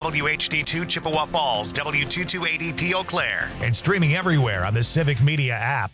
WHD2 Chippewa Falls, W228EP Eau Claire, and streaming everywhere on the Civic Media app.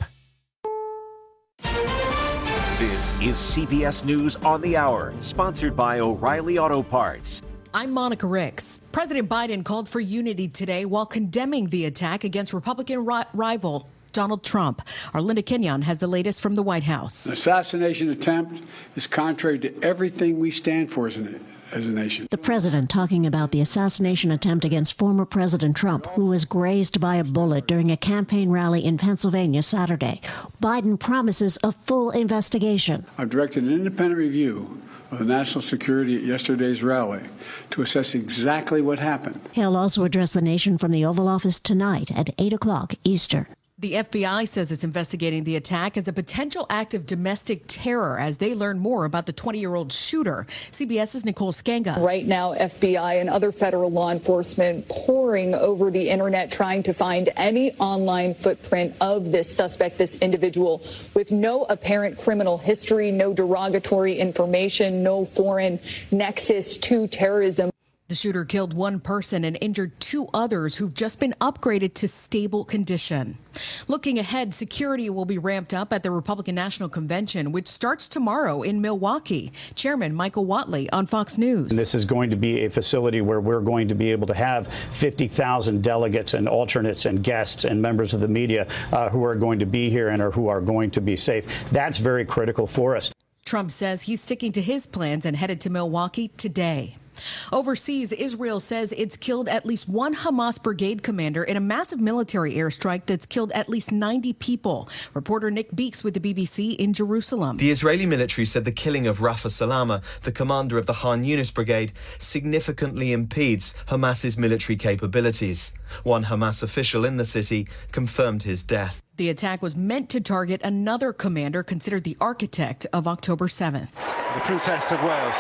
This is CBS News on the Hour, sponsored by O'Reilly Auto Parts. I'm Monica Ricks. President Biden called for unity today while condemning the attack against Republican rival Donald Trump. Our Linda Kenyon has the latest from the White House. The assassination attempt is contrary to everything we stand for as a nation. The president talking about the assassination attempt against former President Trump, who was grazed by a bullet during a campaign rally in Pennsylvania Saturday. Biden promises a full investigation. I've directed an independent review of the national security at yesterday's rally to assess exactly what happened. He'll also address the nation from the Oval Office tonight at 8 o'clock Eastern. The FBI says it's investigating the attack as a potential act of domestic terror as they learn more about the 20-year-old shooter. CBS's Nicole Skanga. Right now, FBI and other federal law enforcement poring over the internet trying to find any online footprint of this suspect, this individual, with no apparent criminal history, no derogatory information, no foreign nexus to terrorism. The shooter killed one person and injured two others who've just been upgraded to stable condition. Looking ahead, security will be ramped up at the Republican National Convention, which starts tomorrow in Milwaukee. Chairman Michael Whatley on Fox News. This is going to be a facility where we're going to be able to have 50,000 delegates and alternates and guests and members of the media who are going to be here and who are going to be safe. That's very critical for us. Trump says he's sticking to his plans and headed to Milwaukee today. Overseas, Israel says it's killed at least one Hamas brigade commander in a massive military airstrike that's killed at least 90 people. Reporter Nick Beeks with the BBC in Jerusalem. The Israeli military said the killing of Rafa Salama, the commander of the Han Yunis brigade, significantly impedes Hamas's military capabilities. One Hamas official in the city confirmed his death. The attack was meant to target another commander considered the architect of October 7th. The Princess of Wales.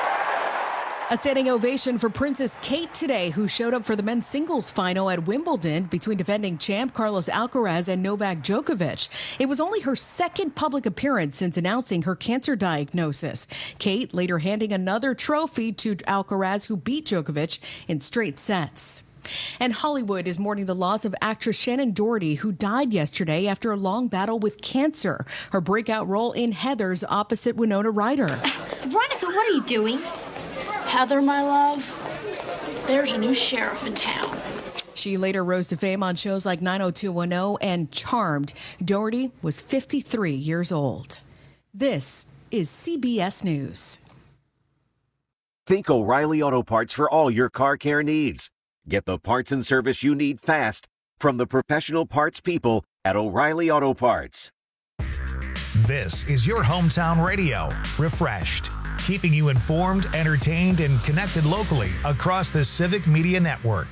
A standing ovation for Princess Kate today, who showed up for the men's singles final at Wimbledon between defending champ Carlos Alcaraz and Novak Djokovic. It was only her second public appearance since announcing her cancer diagnosis. Kate later handing another trophy to Alcaraz, who beat Djokovic in straight sets. And Hollywood is mourning the loss of actress Shannon Doherty, who died yesterday after a long battle with cancer. Her breakout role in Heathers opposite Winona Ryder. Veronica, what are you doing? Heather, my love, there's a new sheriff in town. She later rose to fame on shows like 90210 and Charmed. Doherty was 53 years old. This is CBS News. Think O'Reilly Auto Parts for all your car care needs. Get the parts and service you need fast from the professional parts people at O'Reilly Auto Parts. This is your hometown radio, Refreshed, keeping you informed, entertained, and connected locally across the Civic Media Network.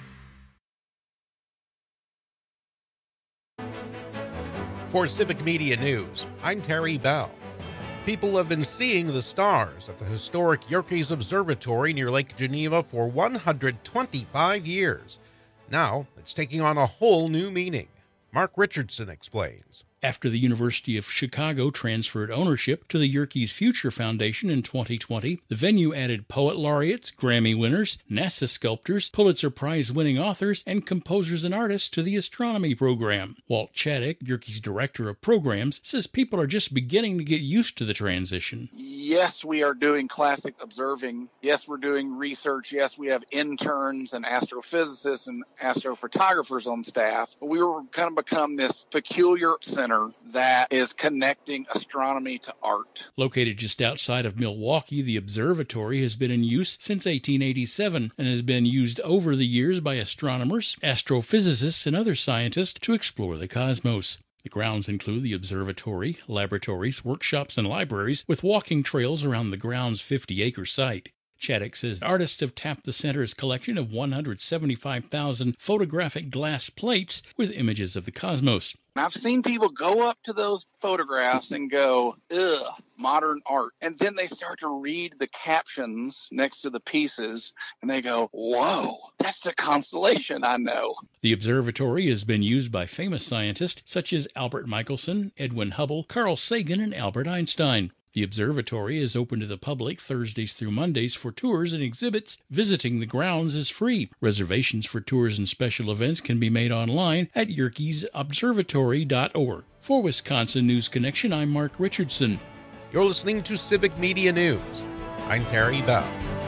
For Civic Media News, I'm Terry Bell. People have been seeing the stars at the historic Yerkes Observatory near Lake Geneva for 125 years. Now, it's taking on a whole new meaning. Mark Richardson explains. After the University of Chicago transferred ownership to the Yerkes Future Foundation in 2020, the venue added poet laureates, Grammy winners, NASA sculptors, Pulitzer Prize-winning authors, and composers and artists to the astronomy program. Walt Chaddick, Yerkes Director of Programs, says people are just beginning to get used to the transition. Yes, we are doing classic observing. Yes, we're doing research. Yes, we have interns and astrophysicists and astrophotographers on staff. But we were kind of become this peculiar center that is connecting astronomy to art. Located just outside of Milwaukee, the observatory has been in use since 1887 and has been used over the years by astronomers, astrophysicists, and other scientists to explore the cosmos. The grounds include the observatory, laboratories, workshops, and libraries, with walking trails around the ground's 50-acre site. Chaddick says artists have tapped the center's collection of 175,000 photographic glass plates with images of the cosmos. I've seen people go up to those photographs and go, ugh, modern art. And then they start to read the captions next to the pieces, and they go, whoa, that's the constellation I know. The observatory has been used by famous scientists such as Albert Michelson, Edwin Hubble, Carl Sagan, and Albert Einstein. The observatory is open to the public Thursdays through Mondays for tours and exhibits. Visiting the grounds is free. Reservations for tours and special events can be made online at yerkesobservatory.org. For Wisconsin News Connection, I'm Mark Richardson. You're listening to Civic Media News. I'm Terry Bell.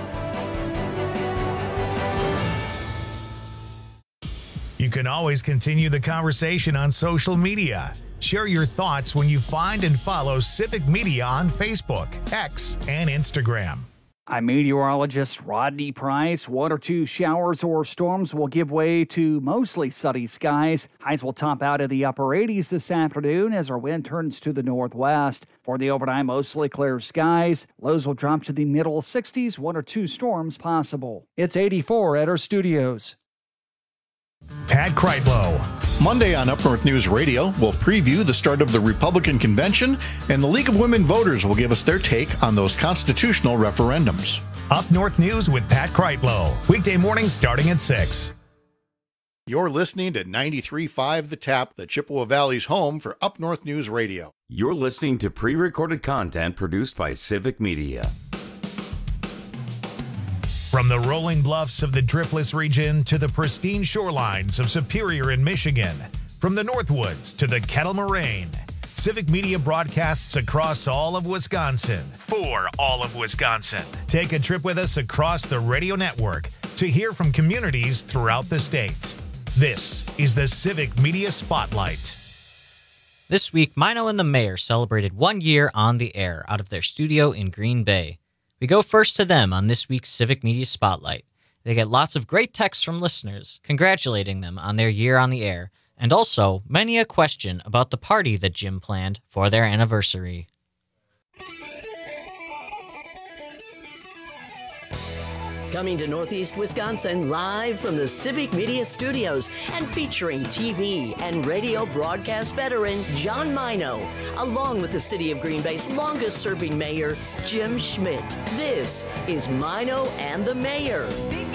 You can always continue the conversation on social media. Share your thoughts when you find and follow Civic Media on Facebook, X, and Instagram. I'm meteorologist Rodney Price. 1 or 2 showers or storms will give way to mostly sunny skies. Highs will top out in the upper 80s this afternoon as our wind turns to the northwest. For the overnight, mostly clear skies. Lows will drop to the middle 60s, 1 or 2 storms possible. It's 84 at our studios. Pat Kreitlow. Monday on Up North News Radio, we'll preview the start of the Republican convention, and the League of Women Voters will give us their take on those constitutional referendums. Up North News with Pat Kreitlow. Weekday mornings starting at 6. You're listening to 93.5 The Tap, the Chippewa Valley's home for Up North News Radio. You're listening to pre-recorded content produced by Civic Media. From the rolling bluffs of the Driftless region to the pristine shorelines of Superior in Michigan, from the Northwoods to the Kettle Moraine, Civic Media broadcasts across all of Wisconsin for all of Wisconsin. Take a trip with us across the radio network to hear from communities throughout the state. This is the Civic Media Spotlight. This week, Mino and the Mayor celebrated 1 year on the air out of their studio in Green Bay. We go first to them on this week's Civic Media Spotlight. They get lots of great texts from listeners congratulating them on their year on the air, and also many a question about the party that Jim planned for their anniversary. Coming to Northeast Wisconsin live from the Civic Media Studios and featuring TV and radio broadcast veteran John Mino, along with the City of Green Bay's longest-serving mayor, Jim Schmidt. This is Mino and the Mayor.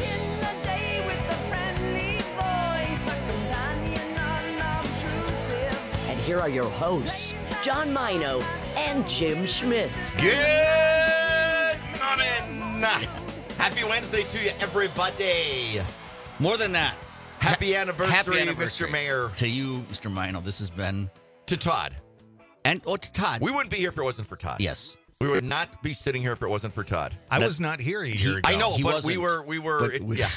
And here are your hosts, John Mino and Jim Schmidt. Good morning. Happy Wednesday to you, everybody. More than that. Happy anniversary, Mr. Mayor. To you, Mr. Mino. This has been... To Todd. And to Todd. We wouldn't be here if it wasn't for Todd. Yes. We would not be sitting here if it wasn't for Todd. I was not here a year ago. I know, but we were. Yeah.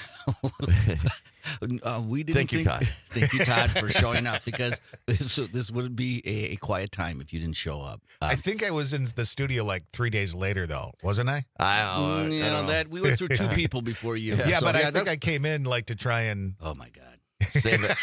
We didn't. Thank you, Todd. Thank you, Todd, for showing up, because this would be a quiet time if you didn't show up. I think I was in the studio like 3 days later, though, wasn't I? I don't know. That we went through 2 people before you. Yeah, so, but I think I came in like to try and. Oh my God. Save it.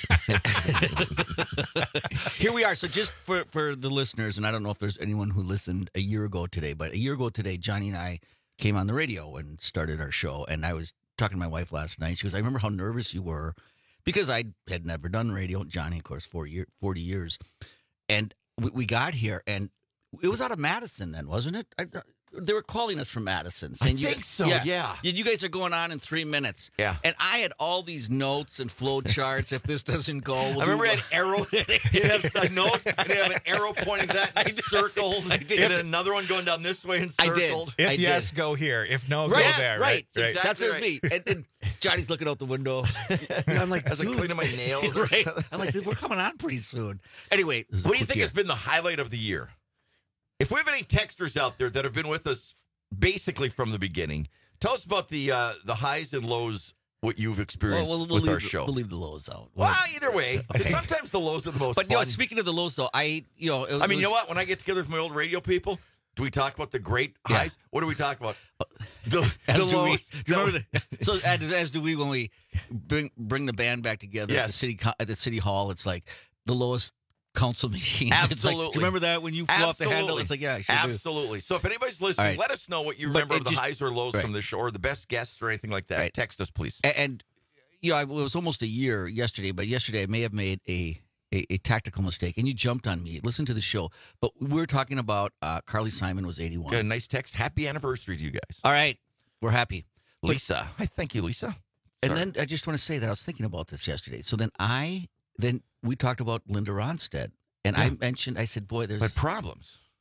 Here we are. So just for the listeners, and I don't know if there's anyone who listened a year ago today, but a year ago today, Johnny and I came on the radio and started our show. And I was talking to my wife last night. She goes, I remember how nervous you were, because I had never done radio. Johnny, of course, 40 years. And we got here, and it was out of Madison then, wasn't it? They were calling us from Madison. Saying, I think so, yeah. You guys are going on in 3 minutes. Yeah. And I had all these notes and flow charts. If this doesn't go, I remember I had arrows. You have a note, and you have an arrow pointing that and circled. And then another one going down this way and circled. If yes, go here. If no, go there. Right. Exactly. That's what it was me. And Johnny's looking out the window. And I'm like, I was like cleaning my nails. Right. I'm like, we're coming on pretty soon. Anyway, what do you think has been the highlight of the year? If we have any texters out there that have been with us basically from the beginning, tell us about the highs and lows, what you've experienced with our show. We'll leave the lows out. Well, either way, sometimes the lows are the most fun. But speaking of the lows, though, you know what? When I get together with my old radio people, do we talk about the great highs? What do we talk about? The lows. So as do we when we bring the band back together at the city hall. It's like the lowest council meetings. Absolutely. It's like, do you remember that when you flew off the handle? It's like, yeah, I sure absolutely. So if anybody's listening, let us know what you remember of the highs or lows from the show, or the best guests or anything like that. Right. Text us, please. And it was almost a year yesterday, but yesterday I may have made a tactical mistake, and you jumped on me. Listen to the show. But we were talking about Carly Simon was 81. Got a nice text. Happy anniversary to you guys. All right. We're happy. Lisa. I thank you, Lisa. And then I just want to say that I was thinking about this yesterday. So then we talked about Linda Ronstadt. And I said, boy, there's... But problems.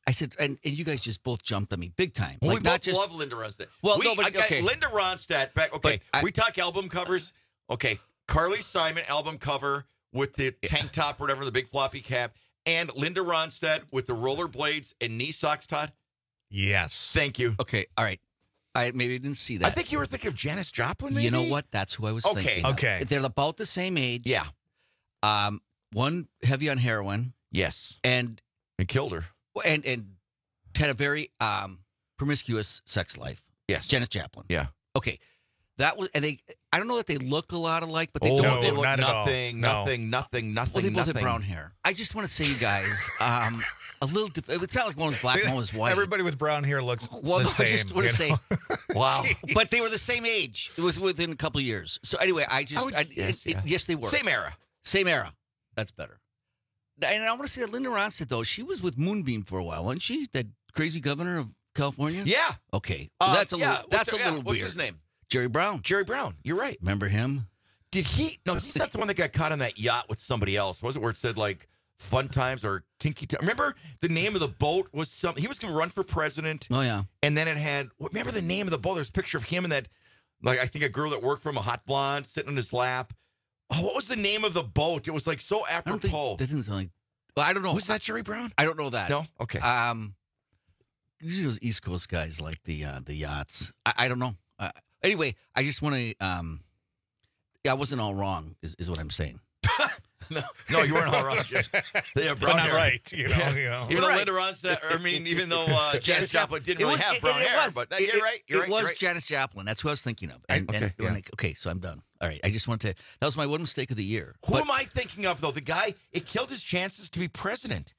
I said, and you guys just both jumped on me big time. Well, like we not both just love Linda Ronstadt. Well, okay. Linda Ronstadt back. Okay, we talk album covers. Okay, Carly Simon album cover with the tank top, or whatever, the big floppy cap, and Linda Ronstadt with the rollerblades and knee socks. Todd. Yes. Thank you. Okay. All right. I maybe didn't see that. I think you were thinking of Janis Joplin. Maybe? You know what? That's who I was thinking. Okay. They're about the same age. Yeah. One heavy on heroin. Yes. And killed her. And had a very promiscuous sex life. Yes. Janis Joplin. Yeah. Okay. That was, and I don't know that they look a lot alike, but they they don't. look not nothing. Well, they both have brown hair. I just want to say, you guys, a little. It's not like one was black, one was white. Everybody with brown hair looks the same. I just want to say, wow. But they were the same age. It was within a couple of years. So anyway, yes, they were. Same era. Same era. That's better. And I want to say that Linda Ronstadt, though, she was with Moonbeam for a while, wasn't she? That crazy governor of California? Yeah. Okay. That's a little What's weird. his name? Jerry Brown. Jerry Brown. You're right. Remember him? Did he? No, he's not the one that got caught on that yacht with somebody else. Was it where it said like Fun Times or Kinky Times? Remember the name of the boat was something. He was going to run for president. Oh, yeah. And then it had, remember the name of the boat? There's a picture of him and that, like, I think a girl that worked for him, a hot blonde, sitting on his lap. Oh, what was the name of the boat? It was like so apropos. That didn't sound like, well, I don't know. Was that Jerry Brown? I don't know that. No? Okay. Usually those East Coast guys like the yachts. I don't know. Anyway, I just want to, I wasn't all wrong, is what I'm saying. No, you weren't all wrong. They have brown not hair. right, you know. Even though Linda Ronstadt, even though Janis Joplin didn't really have brown hair, but you're right. It was Janis Joplin. That's who I was thinking of. Okay, so I'm done. All right, I just want to. That was my one mistake of the year. Who am I thinking of though? The guy, it killed his chances to be president.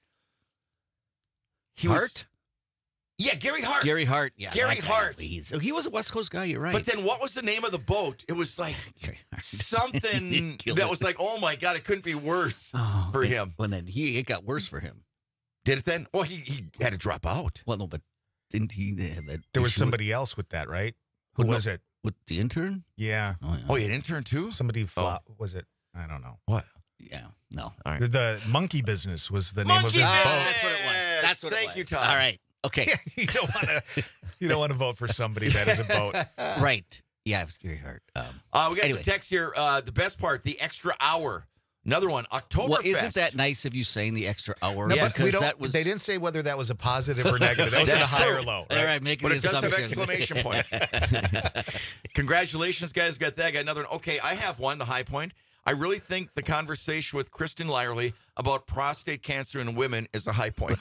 Hart? Yeah, Gary Hart. Gary Hart. Yeah, Gary Hart. He was a West Coast guy. You're right. But then, what was the name of the boat? It was like something that was like, oh my god, it couldn't be worse for him. Well, then it got worse for him. Did it then? Well, he had to drop out. Well, no, but didn't he have that? There was somebody else with that, right? Who was it? With the intern? Yeah. Oh, you had an intern too? Somebody was it? I don't know. What? Yeah. No. All right. The monkey business was the name of his boat. That's what it was. That's what it was. Thank you, Todd. All right. Okay. You don't want to vote for somebody that is a boat. Right. Yeah, it was Gary Hart. We got some text here. The best part, the extra hour. Another one, Oktoberfest. Well, isn't that nice of you saying the extra hour? No, yeah, because they didn't say whether that was a positive or negative. That was at a high or low. Right? All right, make it does have exclamation points. Congratulations, guys. Got that. Got another one. Okay, I have one, the high point. I really think the conversation with Kristen Lyerly about prostate cancer in women is a high point.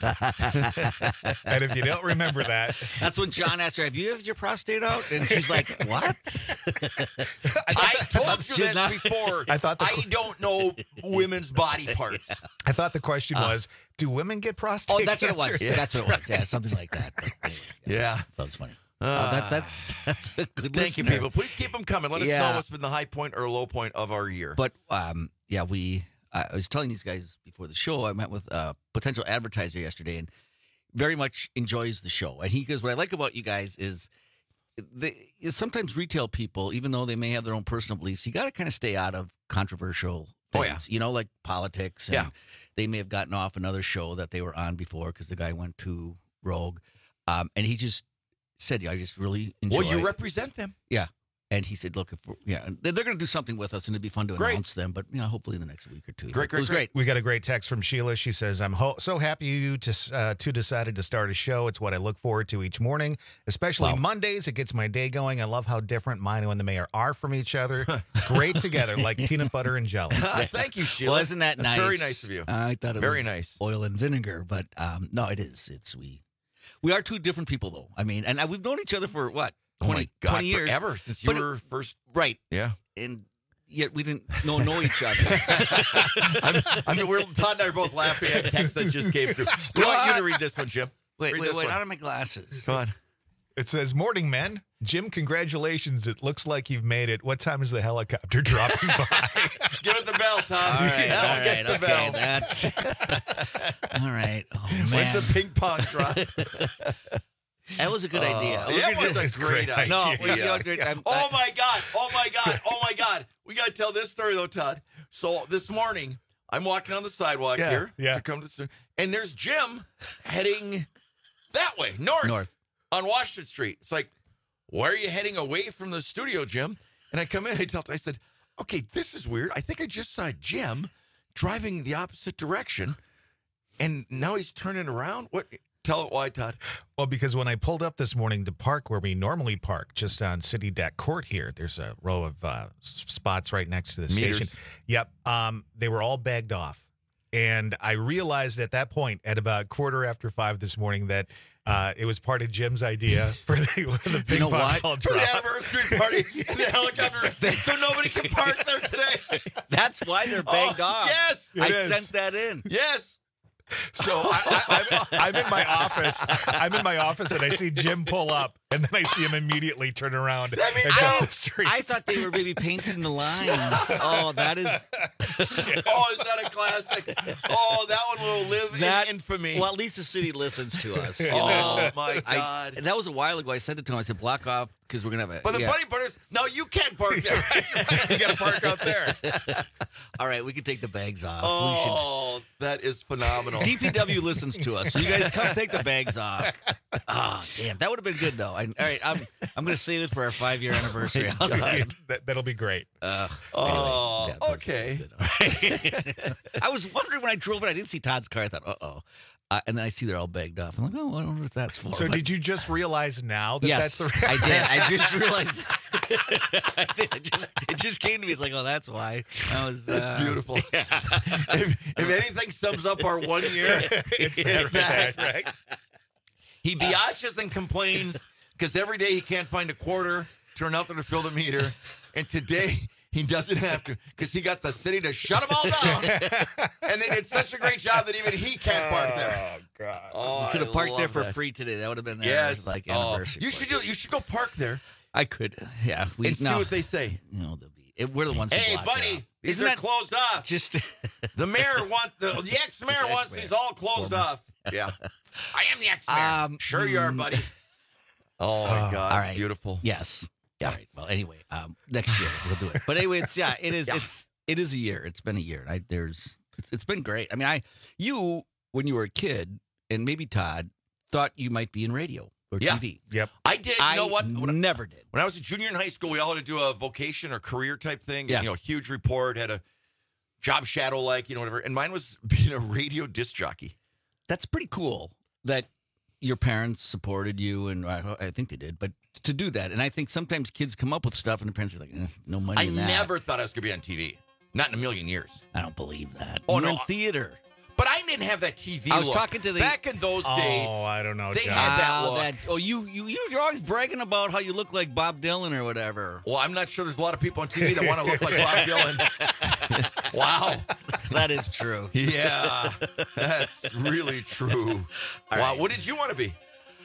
And if you don't remember that. That's when John asked her, have you had your prostate out? And she's like, what? I told you this before. I don't know women's body parts. I thought the question was, do women get prostate cancer? Oh, that's what it was. Yeah. That's what it was. Yeah, something like that. But anyway, yeah. That was funny. That's a good Thank listener. you, people. Please keep them coming. Let us know what's been the high point or low point of our year. But, I was telling these guys before the show, I met with a potential advertiser yesterday and very much enjoys the show. And he goes, what I like about you guys is sometimes retail people, even though they may have their own personal beliefs, you got to kind of stay out of controversial things, like politics. And they may have gotten off another show that they were on before because the guy went to Rogue. And he just said, I just really enjoy it. Well, you represent them. Yeah. And he said, look, they're going to do something with us, and it'd be fun to announce them, but hopefully in the next week or two. Great. It was great. We got a great text from Sheila. She says, I'm so happy you two decided to start a show. It's what I look forward to each morning, especially Mondays. It gets my day going. I love how different Mino and the mayor are from each other. Great together, like peanut butter and jelly. Thank you, Sheila. Well, isn't that nice? Very nice of you. I thought it very was nice. Oil and vinegar, but no, it is. We are two different people, though. I mean, and we've known each other for what? 20 years. Forever, since you were first. Right. Yeah. And yet we didn't know each other. Todd and I are both laughing at text that just came through. We want you to read this one, Jim. Wait, out of my glasses. Come on. It says, morning, men. Jim, congratulations. It looks like you've made it. What time is the helicopter dropping by? Give it the bell, Tom. All right. Gets the bell. All right. Oh, man. When's the ping pong drop? That was a good idea. That was a great idea. No, oh my God. We got to tell this story, though, Todd. So this morning, I'm walking on the sidewalk here to come to, and there's Jim heading That way, north. North. On Washington Street. It's like, why are you heading away from the studio, Jim? And I come in, I said, okay, this is weird. I think I just saw Jim driving the opposite direction, and now he's turning around. What? Tell it why, Todd. Well, because when I pulled up this morning to park where we normally park, just on City Deck Court here, there's a row of spots right next to the station. Yep. They were all bagged off. And I realized at that point, at about 5:15 this morning, that it was part of Jim's idea for the big ball drop. For the anniversary party in the helicopter, so nobody can park there today. That's why they're bagged off. Yes. I sent that in. Yes. So I'm in my office. I'm in my office, and I see Jim pull up, and then I see him immediately turn around and go the street. I thought they were maybe painting the lines. Oh, that is... Oh, is that a classic? Oh, that one will live in infamy. Well, at least the city listens to us. Oh, my God. And that was a while ago. I sent it to him. I said, block off, because we're going to have a... But the funny part is, no, you can't park there. You got to park out there. All right, we can take the bags off. Oh, that is phenomenal. DPW listens to us, so you guys come take the bags off. Oh, damn. That would have been good, though. All right, I'm going to save it for our 5-year anniversary. That'll be great. Anyway, okay. I was wondering when I drove it, I didn't see Todd's car. I thought, uh-oh. And then I see they're all bagged off. I'm like, oh, I don't know what that's for. So did you just realize now that yes, that's the... I did. I just realized. I did. It just came to me. It's like, oh, that's why. That's beautiful. Yeah. If anything sums up our 1 year, it's that. Right? He biatches and complains because every day he can't find a quarter, turn out there to fill the meter. And today... he doesn't have to because he got the city to shut them all down. And they did such a great job that even he can't park there. Oh, God. Oh, you could have parked there for free today. That would have been their anniversary. You should go park there. I could. Yeah. And see what they say. No, they'll be. We're the ones who Hey, buddy, these are closed off. Just the mayor the ex-mayor wants these all closed off. Yeah. I am the ex-mayor. Sure you are, buddy. Oh, my God. All right. Beautiful. Yes. All right. Well, anyway, next year we'll do it. But anyway, it is. Yeah. It is a year. It's been a year. It's been great. I mean, you when you were a kid, and maybe Todd thought you might be in radio or TV. Yep. I did. You know what? Never did. When I was a junior in high school, we all had to do a vocation or career type thing. Yeah. And, huge report, had a job shadow, whatever. And mine was being a radio disc jockey. That's pretty cool that your parents supported you, and I think they did, but to do that. And I think sometimes kids come up with stuff, and the parents are like, no money in that. I never thought I was going to be on TV. Not in a million years. I don't believe that. Oh, You're no. in theater. But I didn't have that TV I was look. talking to the... Back in those days. Oh, I don't know, They John. had that look. You're always bragging about how you look like Bob Dylan or whatever. Well, I'm not sure there's a lot of people on TV that want to look like Bob Dylan. Wow. That is true. Yeah. That's really true. Wow. Right. What did you want to be?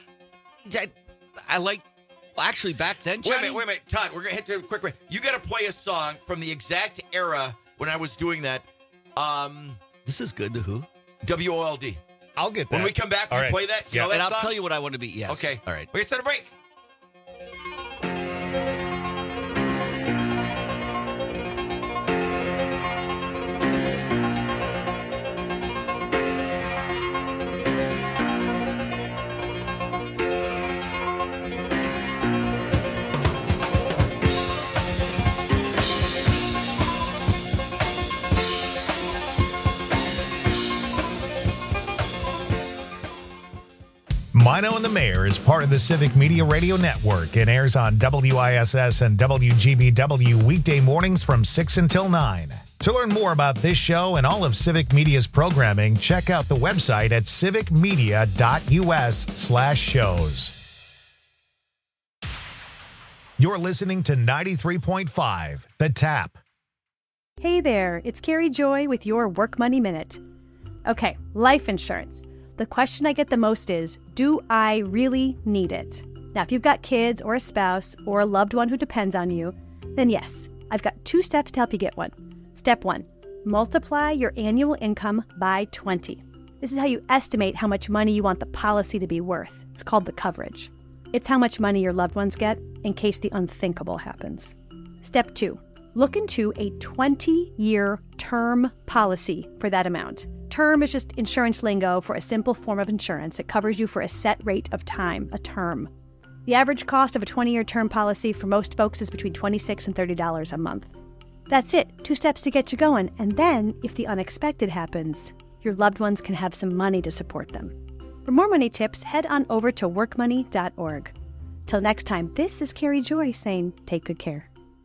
I like... Actually, back then, Johnny... Wait a minute. Todd, we're going to hit to a quick way. You got to play a song from the exact era when I was doing that. This is good. The Who? WOLD. I'll get that. When we come back, we'll play that. Yeah, that and I'll song? tell you what I want to be. Yes. Okay. All right. We're going to set a break. Mino and the Mayor is part of the Civic Media Radio Network and airs on WISS and WGBW weekday mornings from 6 until 9. To learn more about this show and all of Civic Media's programming, check out the website at civicmedia.us/shows. You're listening to 93.5, The Tap. Hey there, it's Carrie Joy with your Work Money Minute. Okay, life insurance. The question I get the most is, do I really need it? Now, if you've got kids or a spouse or a loved one who depends on you, then yes, I've got 2 steps to help you get one. Step 1, multiply your annual income by 20. This is how you estimate how much money you want the policy to be worth. It's called the coverage. It's how much money your loved ones get in case the unthinkable happens. Step 2, Look into a 20-year term policy for that amount. Term is just insurance lingo for a simple form of insurance. It covers you for a set rate of time, a term. The average cost of a 20-year term policy for most folks is between $26 and $30 a month. That's it, 2 steps to get you going. And then, if the unexpected happens, your loved ones can have some money to support them. For more money tips, head on over to workmoney.org. Till next time, this is Carrie Joy saying, take good care.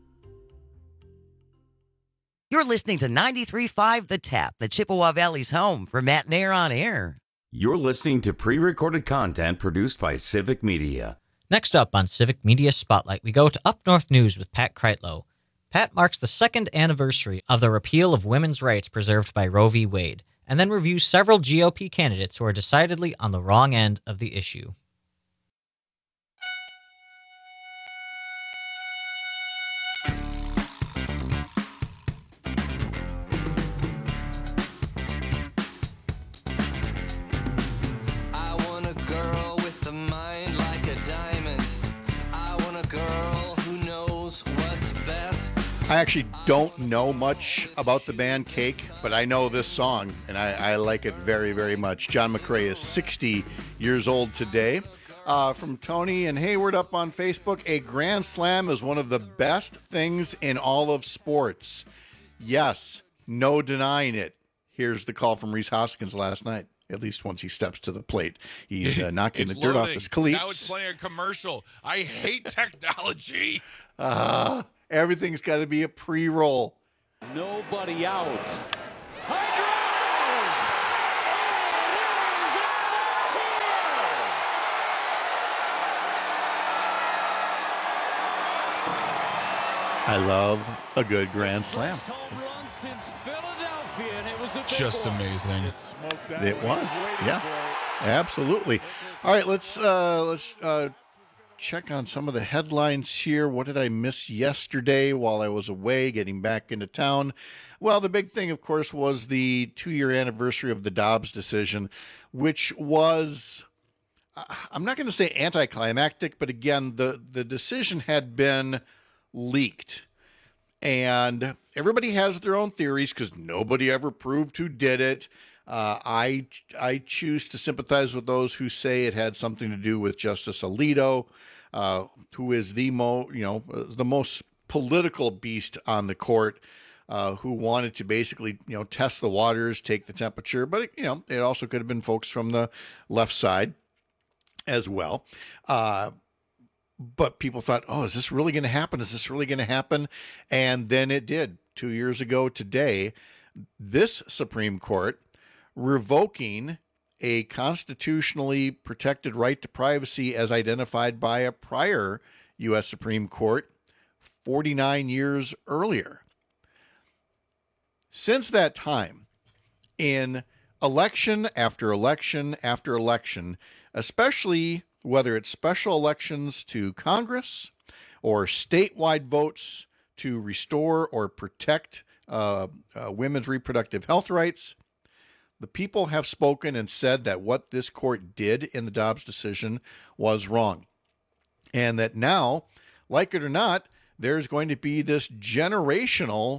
You're listening to 93.5 The Tap, the Chippewa Valley's home for Matt and Air on Air. You're listening to pre-recorded content produced by Civic Media. Next up on Civic Media Spotlight, we go to Up North News with Pat Kreitlow. Pat marks the 2nd anniversary of the repeal of women's rights preserved by Roe v. Wade, and then reviews several GOP candidates who are decidedly on the wrong end of the issue. I actually don't know much about the band Cake, but I know this song, and I like it very, very much. John McCrae is 60 years old today. From Tony and Hayward up on Facebook, a Grand Slam is one of the best things in all of sports. Yes, no denying it. Here's the call from Rhys Hoskins last night. At least once he steps to the plate. He's knocking the dirt off his cleats. Now it's playing a commercial. I hate technology. Everything's got to be a pre-roll. Nobody out. I love a good Grand Slam. Just amazing. It was, yeah, absolutely. All right, let's check on some of the headlines here. What did I miss yesterday while I was away getting back into town? Well, the big thing, of course, was the 2-year anniversary of the Dobbs decision, which was, I'm not going to say anticlimactic, but again, the decision had been leaked. And everybody has their own theories because nobody ever proved who did it. I choose to sympathize with those who say it had something to do with Justice Alito, who is the most political beast on the court, who wanted to basically, test the waters, take the temperature. But, it also could have been folks from the left side as well. But people thought, oh, is this really going to happen? Is this really going to happen? And then it did. 2 years ago today, this Supreme Court revoking a constitutionally protected right to privacy as identified by a prior U.S. Supreme Court 49 years earlier. Since that time, in election after election after election, especially whether it's special elections to Congress or statewide votes to restore or protect women's reproductive health rights, the people have spoken and said that what this court did in the Dobbs decision was wrong. And that now, like it or not, there's going to be this generation-long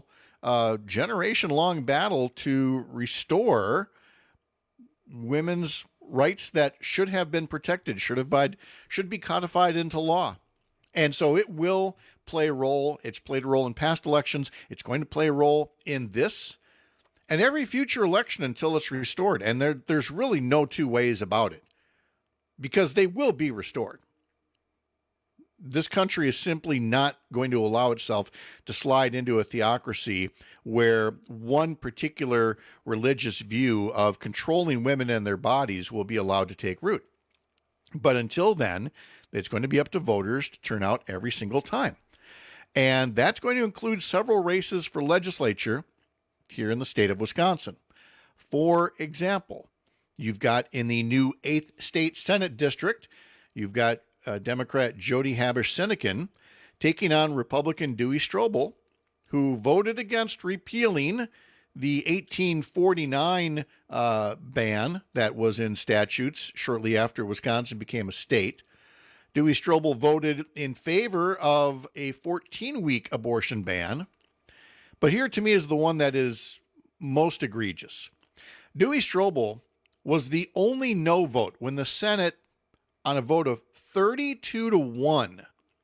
battle to restore women's rights that should have been protected, should be codified into law. And so it will play a role. It's played a role in past elections. It's going to play a role in this and every future election until it's restored. And there's really no two ways about it, because they will be restored. This country is simply not going to allow itself to slide into a theocracy where one particular religious view of controlling women and their bodies will be allowed to take root. But until then, it's going to be up to voters to turn out every single time. And that's going to include several races for legislature here in the state of Wisconsin. For example, you've got in the new 8th State Senate District, you've got Democrat Jody Habush-Sinekin taking on Republican Dewey Strobel, who voted against repealing the 1849 ban that was in statutes shortly after Wisconsin became a state. Dewey Strobel voted in favor of a 14-week abortion ban. But here to me is the one that is most egregious. Dewey Strobel was the only no vote when the Senate, on a vote of 32-1,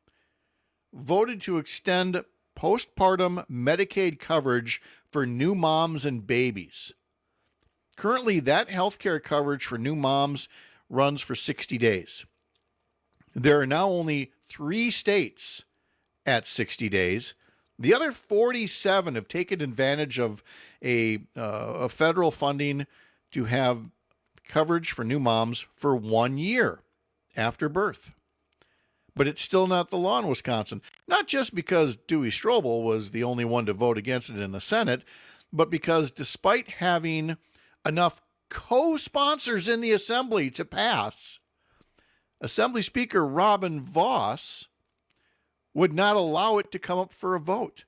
voted to extend postpartum Medicaid coverage for new moms and babies. Currently, that health care coverage for new moms runs for 60 days. There are now only 3 states at 60 days. The other 47 have taken advantage of a federal funding to have coverage for new moms for 1 year after birth. But it's still not the law in Wisconsin. Not just because Dewey Strobel was the only one to vote against it in the Senate, but because despite having enough co-sponsors in the Assembly to pass, Assembly Speaker Robin Vos would not allow it to come up for a vote.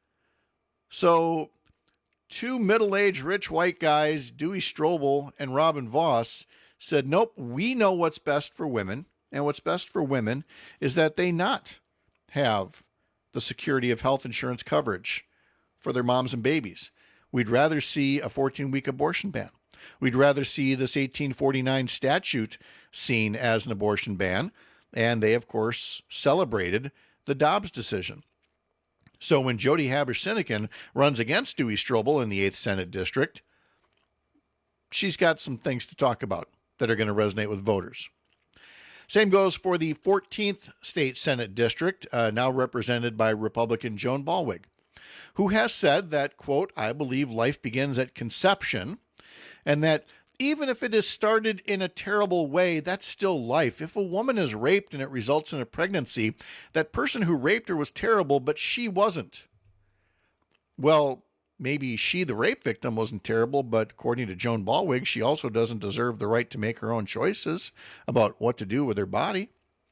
So 2 middle-aged rich white guys, Dewey Strobel and Robin Vos, said, nope, we know what's best for women. And what's best for women is that they not have the security of health insurance coverage for their moms and babies. We'd rather see a 14-week abortion ban. We'd rather see this 1849 statute seen as an abortion ban. And they, of course, celebrated the Dobbs decision. So when Jody Haber-Sinekin runs against Dewey Strobel in the 8th Senate District, she's got some things to talk about that are going to resonate with voters. Same goes for the 14th State Senate District, now represented by Republican Joan Ballweg, who has said that, quote, I believe life begins at conception, and that even if it is started in a terrible way, that's still life. If a woman is raped and it results in a pregnancy, that person who raped her was terrible, but she wasn't. Well, maybe she, the rape victim, wasn't terrible, but according to Joan Ballweg, she also doesn't deserve the right to make her own choices about what to do with her body.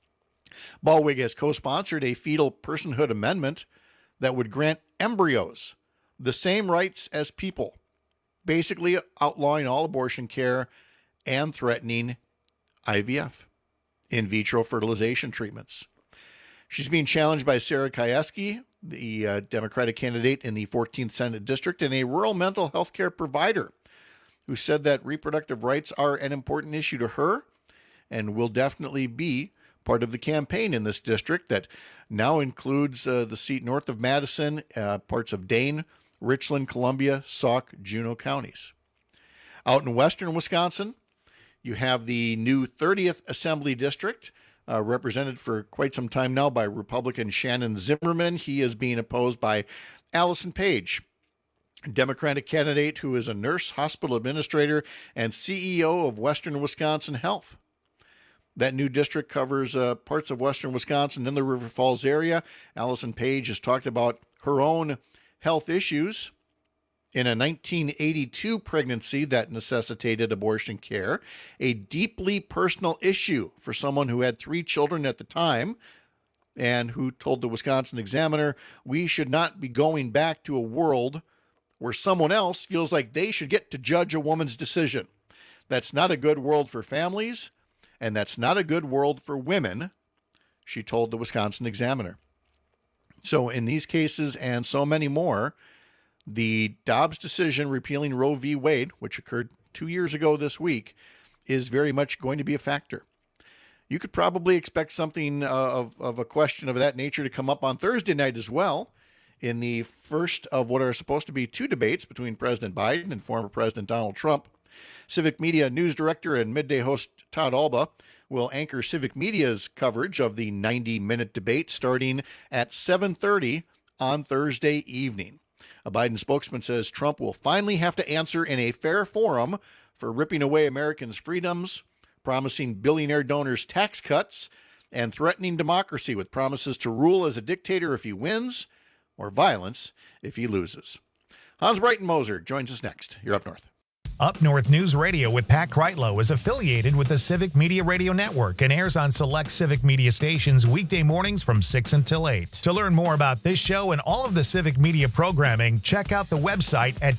Ballweg has co-sponsored a fetal personhood amendment that would grant embryos the same rights as people, basically outlawing all abortion care and threatening IVF, in vitro fertilization treatments. She's being challenged by Sarah Kieski, the Democratic candidate in the 14th Senate District, and a rural mental health care provider who said that reproductive rights are an important issue to her and will definitely be part of the campaign in this district that now includes the seat north of Madison, parts of Dane, Richland, Columbia, Sauk, Juneau counties. Out in western Wisconsin, you have the new 30th Assembly District, represented for quite some time now by Republican Shannon Zimmerman. He is being opposed by Allison Page, Democratic candidate who is a nurse, hospital administrator, and CEO of Western Wisconsin Health. That new district covers parts of western Wisconsin in the River Falls area. Allison Page has talked about her own health issues in a 1982 pregnancy that necessitated abortion care, a deeply personal issue for someone who had 3 children at the time and who told the Wisconsin Examiner, we should not be going back to a world where someone else feels like they should get to judge a woman's decision. That's not a good world for families, and that's not a good world for women, she told the Wisconsin Examiner. So in these cases and so many more, the Dobbs decision repealing Roe v. Wade, which occurred 2 years ago this week, is very much going to be a factor. You could probably expect something of a question of that nature to come up on Thursday night as well, in the first of what are supposed to be 2 debates between President Biden and former President Donald Trump. Civic Media news director and midday host Todd Alba will anchor Civic Media's coverage of the 90-minute debate starting at 7:30 on Thursday evening. A Biden spokesman says Trump will finally have to answer in a fair forum for ripping away Americans' freedoms, promising billionaire donors tax cuts, and threatening democracy with promises to rule as a dictator if he wins or violence if he loses. Hans Breitenmoser joins us next. You're Up North. Up North News Radio with Pat Kreitlow is affiliated with the Civic Media Radio Network and airs on select Civic Media stations weekday mornings from 6 until 8. To learn more about this show and all of the Civic Media programming, check out the website at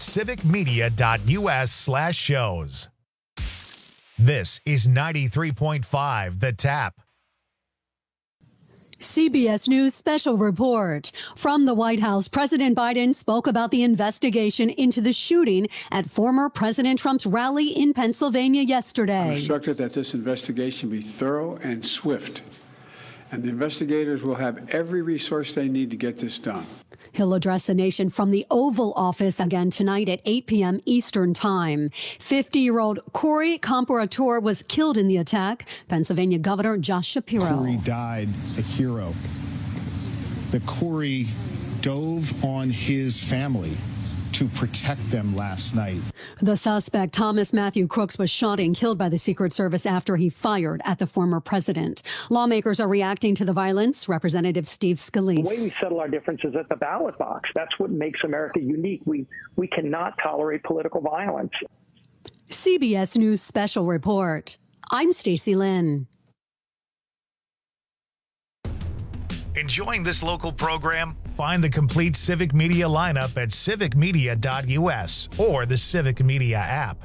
civicmedia.us/shows. This is 93.5 The Tap. CBS News special report. From the White House, President Biden spoke about the investigation into the shooting at former President Trump's rally in Pennsylvania yesterday. I'm instructed that this investigation be thorough and swift, and the investigators will have every resource they need to get this done. He'll address the nation from the Oval Office again tonight at 8 p.m. Eastern Time. 50-year-old Corey Comparator was killed in the attack. Pennsylvania Governor Josh Shapiro. Corey died a hero. The Corey dove on his family to protect them last night. The suspect, Thomas Matthew Crooks, was shot and killed by the Secret Service after he fired at the former president. Lawmakers are reacting to the violence. Representative Steve Scalise. The way we settle our differences at the ballot box. That's what makes America unique. We cannot tolerate political violence. CBS News special report. I'm Stacey Lynn. Enjoying this local program? Find the complete Civic Media lineup at civicmedia.us or the Civic Media app.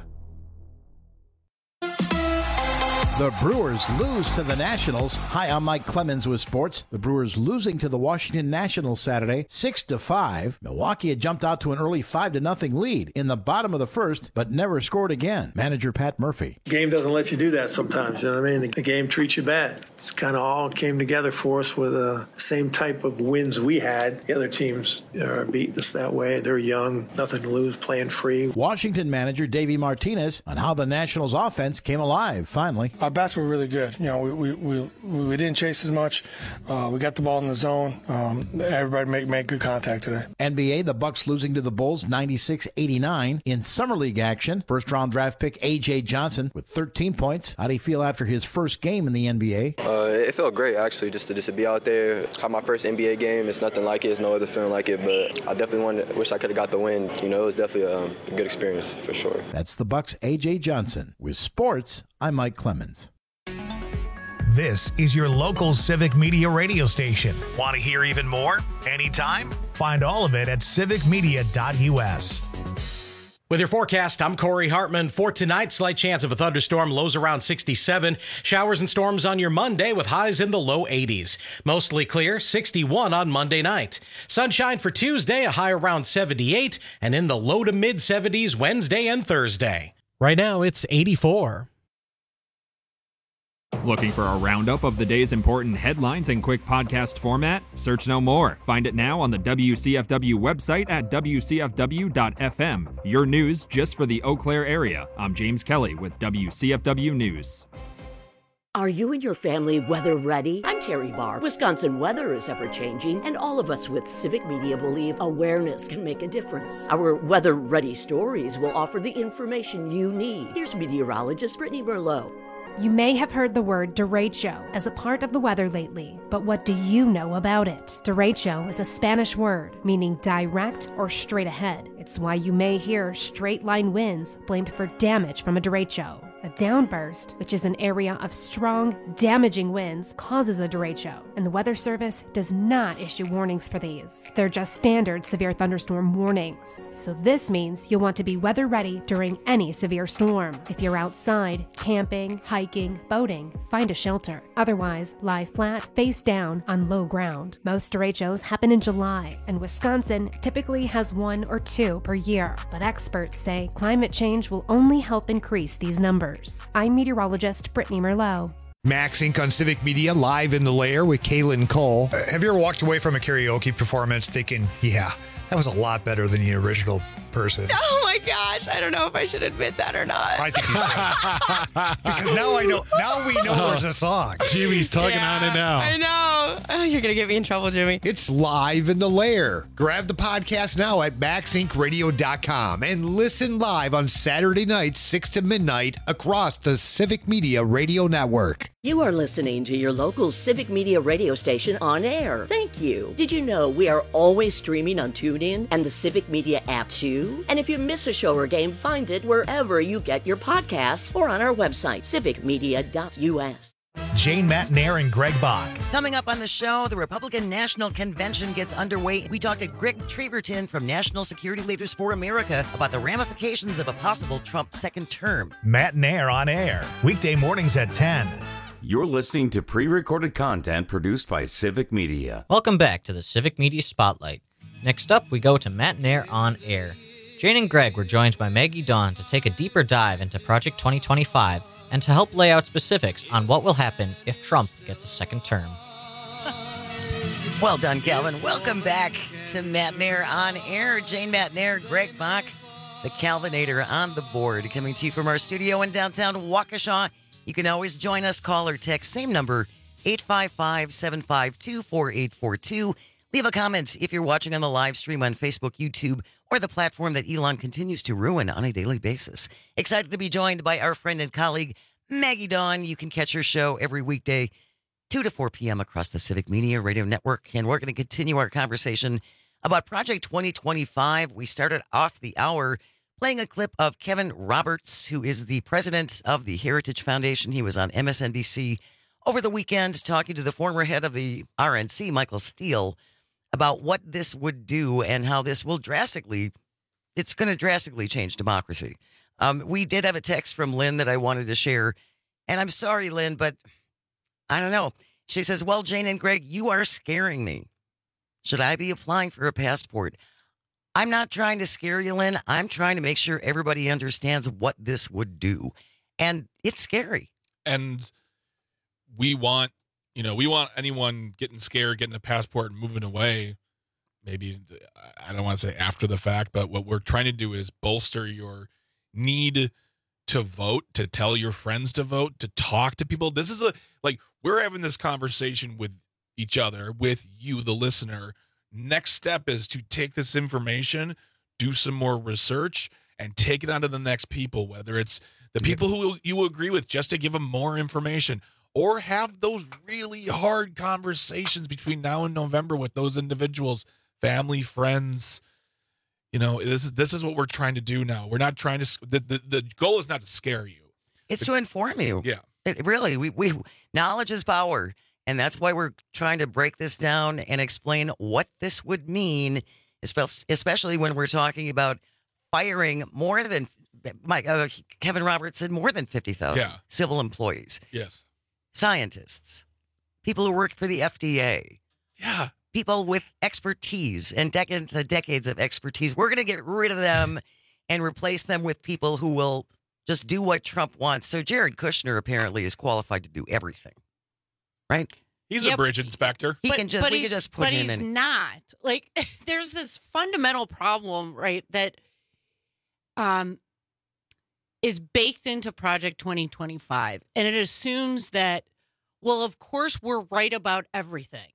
The Brewers lose to the Nationals. Hi, I'm Mike Clemens with sports. The Brewers losing to the Washington Nationals Saturday, 6-5. Milwaukee had jumped out to an early 5-0 lead in the bottom of the first, but never scored again. Manager Pat Murphy. The game doesn't let you do that sometimes, you know what I mean? The game treats you bad. It's kind of all came together for us with the same type of wins we had. The other teams are beating us that way. They're young, nothing to lose, playing free. Washington manager Davey Martinez on how the Nationals offense came alive finally. Our bats were really good. You know, we didn't chase as much. We got the ball in the zone. Everybody made good contact today. NBA, the Bucks losing to the Bulls 96-89 in Summer League action. First-round draft pick A.J. Johnson with 13 points. How do you feel after his first game in the NBA? It felt great, actually, just to be out there. Have my first NBA game. It's nothing like it. It's no other feeling like it, but I definitely wish I could have got the win. You know, it was definitely a good experience for sure. That's the Bucks' A.J. Johnson. With sports, I'm Mike Clemens. This is your local Civic Media radio station. Want to hear even more? Anytime? Find all of it at civicmedia.us. With your forecast, I'm Corey Hartman. For tonight, slight chance of a thunderstorm, lows around 67. Showers and storms on your Monday with highs in the low 80s. Mostly clear, 61 on Monday night. Sunshine for Tuesday, a high around 78, and in the low to mid 70s Wednesday and Thursday. Right now, it's 84. Looking for a roundup of the day's important headlines in quick podcast format? Search no more. Find it now on the WCFW website at WCFW.FM. Your news just for the Eau Claire area. I'm James Kelly with WCFW News. Are you and your family weather ready? I'm Terry Barr. Wisconsin weather is ever-changing, and all of us with Civic Media believe awareness can make a difference. Our Weather Ready stories will offer the information you need. Here's meteorologist Brittany Merlot. You may have heard the word derecho as a part of the weather lately, but what do you know about it? Derecho is a Spanish word meaning direct or straight ahead. It's why you may hear straight line winds blamed for damage from a derecho. A downburst, which is an area of strong, damaging winds, causes a derecho, and the Weather Service does not issue warnings for these. They're just standard severe thunderstorm warnings. So this means you'll want to be weather ready during any severe storm. If you're outside, camping, hiking, boating, find a shelter. Otherwise, lie flat, face down on low ground. Most derechos happen in July, and Wisconsin typically has 1 or 2 per year. But experts say climate change will only help increase these numbers. I'm meteorologist Brittany Merlot. Max Inc. on Civic Media, live in the lair with Kaylin Cole. Have you ever walked away from a karaoke performance thinking, yeah, that was a lot better than the original person? Oh my gosh, I don't know if I should admit that or not. I think you should. Because now we know there's a song. Jimmy's tugging on it now. I know. Oh, you're going to get me in trouble, Jimmy. It's live in the lair. Grab the podcast now at maxincradio.com and listen live on Saturday nights, 6 to midnight, across the Civic Media Radio Network. You are listening to your local Civic Media radio station on air. Thank you. Did you know we are always streaming on TuneIn and the Civic Media app too? And if you miss a show or game, find it wherever you get your podcasts or on our website, civicmedia.us. Jane Matnair and Greg Bach. Coming up on the show, the Republican National Convention gets underway. We talked to Greg Treverton from National Security Leaders for America about the ramifications of a possible Trump second term. Matnair on air, weekday mornings at 10. You're listening to pre-recorded content produced by Civic Media. Welcome back to the Civic Media Spotlight. Next up, we go to Matt Nair on Air. Jane and Greg were joined by Maggie Dawn to take a deeper dive into Project 2025 and to help lay out specifics on what will happen if Trump gets a second term. Well done, Calvin. Welcome back to Matt Nair on Air. Jane Matt Nair, Greg Bach, the Calvinator on the board, coming to you from our studio in downtown Waukesha. You can always join us, call or text, same number, 855-752-4842. Leave a comment if you're watching on the live stream on Facebook, YouTube, or the platform that Elon continues to ruin on a daily basis. Excited to be joined by our friend and colleague, Maggie Dawn. You can catch her show every weekday, 2 to 4 p.m. across the Civic Media Radio Network. And we're going to continue our conversation about Project 2025. We started off the hour playing a clip of Kevin Roberts, who is the president of the Heritage Foundation. He was on MSNBC over the weekend talking to the former head of the RNC, Michael Steele, about what this would do and how this will it's going to drastically change democracy. We did have a text from Lynn that I wanted to share. And I'm sorry, Lynn, but I don't know. She says, well, Jane and Greg, you are scaring me. Should I be applying for a passport? I'm not trying to scare you, Lynn. I'm trying to make sure everybody understands what this would do. And it's scary. And we want anyone getting scared, getting a passport and moving away. Maybe, I don't want to say after the fact, but what we're trying to do is bolster your need to vote, to tell your friends to vote, to talk to people. This is we're having this conversation with each other, with you, the listener. Next step is to take this information, do some more research, and take it on to the next people, whether it's the people who you agree with, just to give them more information, or have those really hard conversations between now and November with those individuals, family, friends. This is what we're trying to do now. We're not trying to, the goal is not to scare you. It's to inform you. Yeah. It really, we knowledge is power. And that's why we're trying to break this down and explain what this would mean, especially when we're talking about firing more than, Kevin Roberts said more than 50,000 civil employees. Yes. Scientists, people who work for the FDA. Yeah. People with expertise and decades of expertise. We're going to get rid of them and replace them with people who will just do what Trump wants. So Jared Kushner apparently is qualified to do everything. Right? He's a bridge inspector. We can just put him in. But he's not. There's this fundamental problem, right, that is baked into Project 2025. And it assumes that, well, of course, we're right about everything.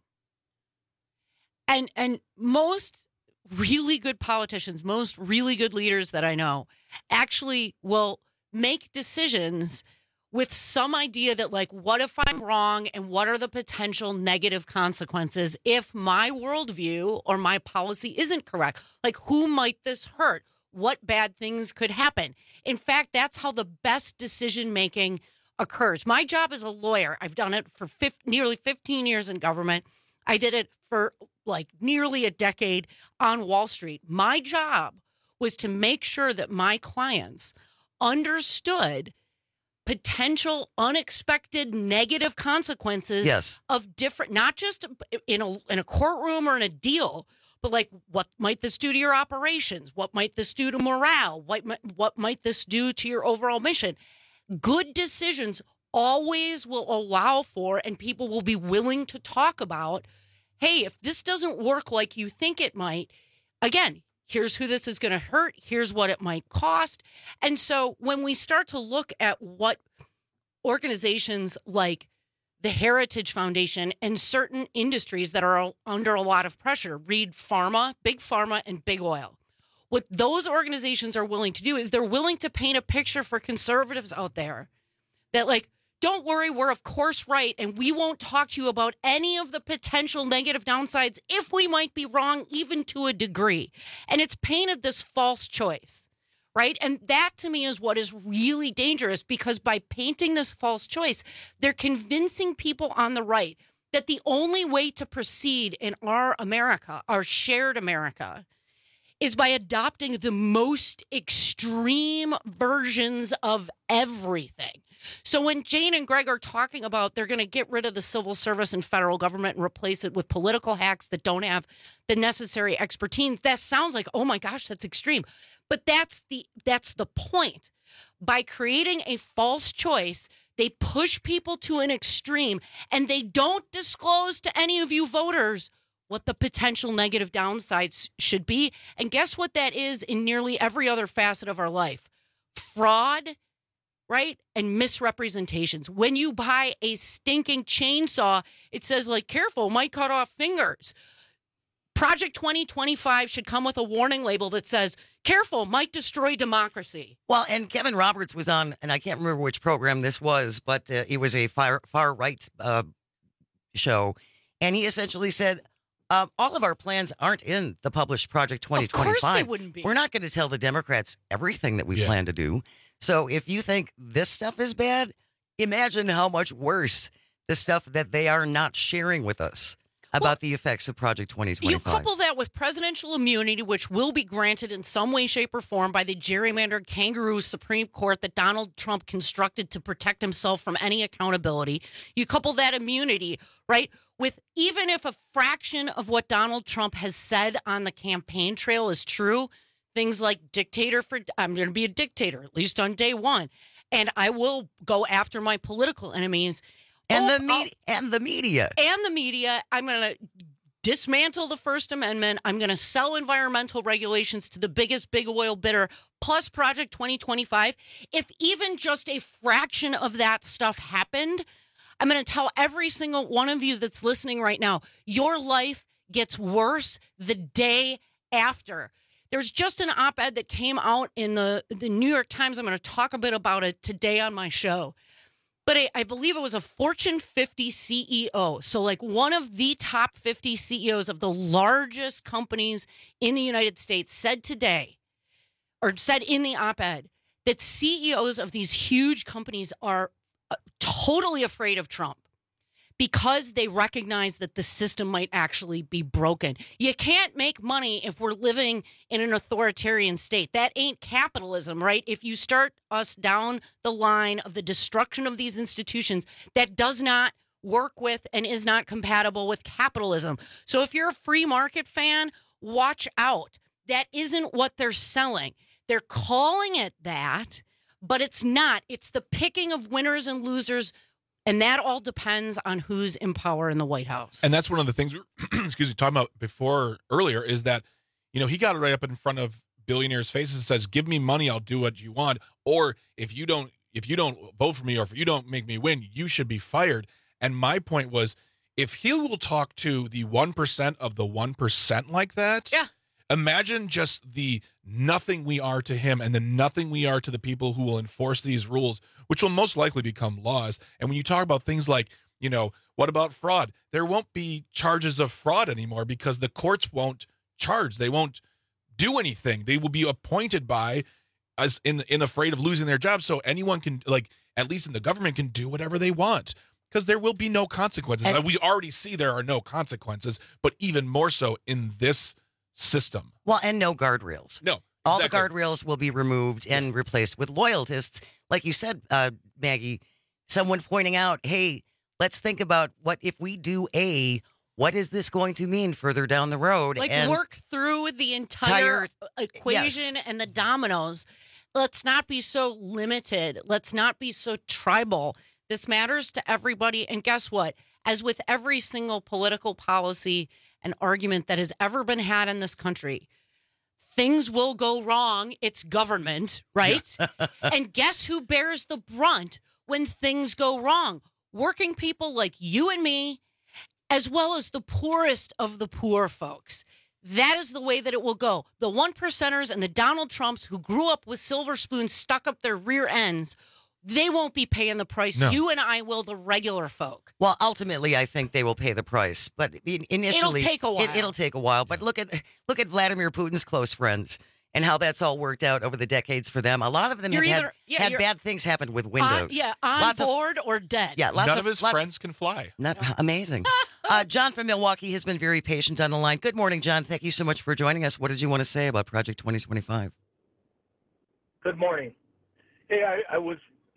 And most really good politicians, most really good leaders that I know actually will make decisions with some idea that, what if I'm wrong and what are the potential negative consequences if my worldview or my policy isn't correct? Who might this hurt? What bad things could happen? In fact, that's how the best decision-making occurs. My job as a lawyer, I've done it for nearly 15 years in government. I did it for nearly a decade on Wall Street. My job was to make sure that my clients understood potential unexpected negative consequences of different, not just in a courtroom or in a deal, but what might this do to your operations? What might this do to morale? What might this do to your overall mission? Good decisions always will allow for, and people will be willing to talk about, hey, if this doesn't work like you think it might, again, here's who this is going to hurt. Here's what it might cost. And so when we start to look at what organizations like the Heritage Foundation and certain industries that are under a lot of pressure, read pharma, big pharma, and big oil. What those organizations are willing to do is they're willing to paint a picture for conservatives out there that don't worry, we're of course right, and we won't talk to you about any of the potential negative downsides if we might be wrong, even to a degree. And it's painted this false choice, right? And that, to me, is what is really dangerous, because by painting this false choice, they're convincing people on the right that the only way to proceed in our America, our shared America, is by adopting the most extreme versions of everything. So when Jane and Greg are talking about they're going to get rid of the civil service and federal government and replace it with political hacks that don't have the necessary expertise, that sounds like, oh my gosh, that's extreme. But that's the point. By creating a false choice, they push people to an extreme, and they don't disclose to any of you voters what the potential negative downsides should be. And guess what that is in nearly every other facet of our life? Fraud, right? And misrepresentations. When you buy a stinking chainsaw, it says, like, careful, might cut off fingers. Project 2025 should come with a warning label that says, careful, might destroy democracy. Well, and Kevin Roberts was on, and I can't remember which program this was, but it was a far-right show. And he essentially said, all of our plans aren't in the published Project 2025. Of course they wouldn't be. We're not going to tell the Democrats everything that we plan to do. So if you think this stuff is bad, imagine how much worse the stuff that they are not sharing with us about the effects of Project 2025. You couple that with presidential immunity, which will be granted in some way, shape, or form by the gerrymandered kangaroo Supreme Court that Donald Trump constructed to protect himself from any accountability. You couple that immunity, right, with even if a fraction of what Donald Trump has said on the campaign trail is true, things like I'm going to be a dictator, at least on day one, and I will go after my political enemies. And the media. I'm going to dismantle the First Amendment. I'm going to sell environmental regulations to the biggest big oil bidder, plus Project 2025. If even just a fraction of that stuff happened, I'm going to tell every single one of you that's listening right now, your life gets worse the day after. There's just an op-ed that came out in the New York Times. I'm going to talk a bit about it today on my show. But I believe it was a Fortune 50 CEO. So like one of the top 50 CEOs of the largest companies in the United States said today, or said in the op-ed, that CEOs of these huge companies are totally afraid of Trump because they recognize that the system might actually be broken. You can't make money if we're living in an authoritarian state. That ain't capitalism, right? If you start us down the line of the destruction of these institutions, that does not work with and is not compatible with capitalism. So if you're a free market fan, watch out. That isn't what they're selling. They're calling it that, but it's not. It's the picking of winners and losers. And that all depends on who's in power in the White House. And that's one of the things we were, talking about earlier is that, he got it right up in front of billionaires' faces and says, give me money, I'll do what you want. Or if you don't vote for me, or if you don't make me win, you should be fired. And my point was, if he will talk to the 1% of the 1% like that, imagine just the nothing we are to him and the nothing we are to the people who will enforce these rules, which will most likely become laws. And when you talk about things like, what about fraud? There won't be charges of fraud anymore because the courts won't charge. They won't do anything. They will be appointed by us in afraid of losing their job. So anyone can, at least in the government, can do whatever they want because there will be no consequences. And we already see there are no consequences, but even more so in this system. Well, and no guardrails. No. All the guardrails will be removed and replaced with loyalists. Like you said, Maggie, someone pointing out, hey, let's think about what if we do what is this going to mean further down the road? And work through the entire equation and the dominoes. Let's not be so limited. Let's not be so tribal. This matters to everybody. And guess what? As with every single political policy and argument that has ever been had in this country, things will go wrong. It's government, right? And guess who bears the brunt when things go wrong? Working people like you and me, as well as the poorest of the poor folks. That is the way that it will go. The 1%ers and the Donald Trumps who grew up with silver spoons stuck up their rear ends, they won't be paying the price. No. You and I will, the regular folk. Well, ultimately, I think they will pay the price. But initially, it'll take a while. It'll take a while. But look at Vladimir Putin's close friends and how that's all worked out over the decades for them. A lot of them had bad things happen with Windows. On board or dead. Yeah, none of his friends can fly. Not amazing. John from Milwaukee has been very patient on the line. Good morning, John. Thank you so much for joining us. What did you want to say about Project 2025? Good morning. Hey, I was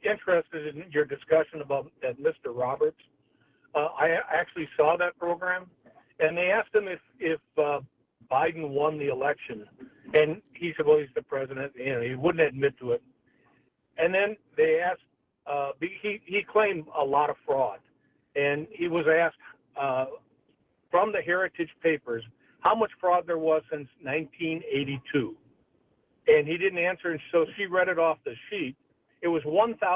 interested in your discussion about that Mr. Roberts. I actually saw that program, and they asked him if Biden won the election, and he said, well, he's the president. You know, he wouldn't admit to it. And then they asked, he claimed a lot of fraud, and he was asked from the Heritage Papers how much fraud there was since 1982. And he didn't answer, and so she read it off the sheet. It was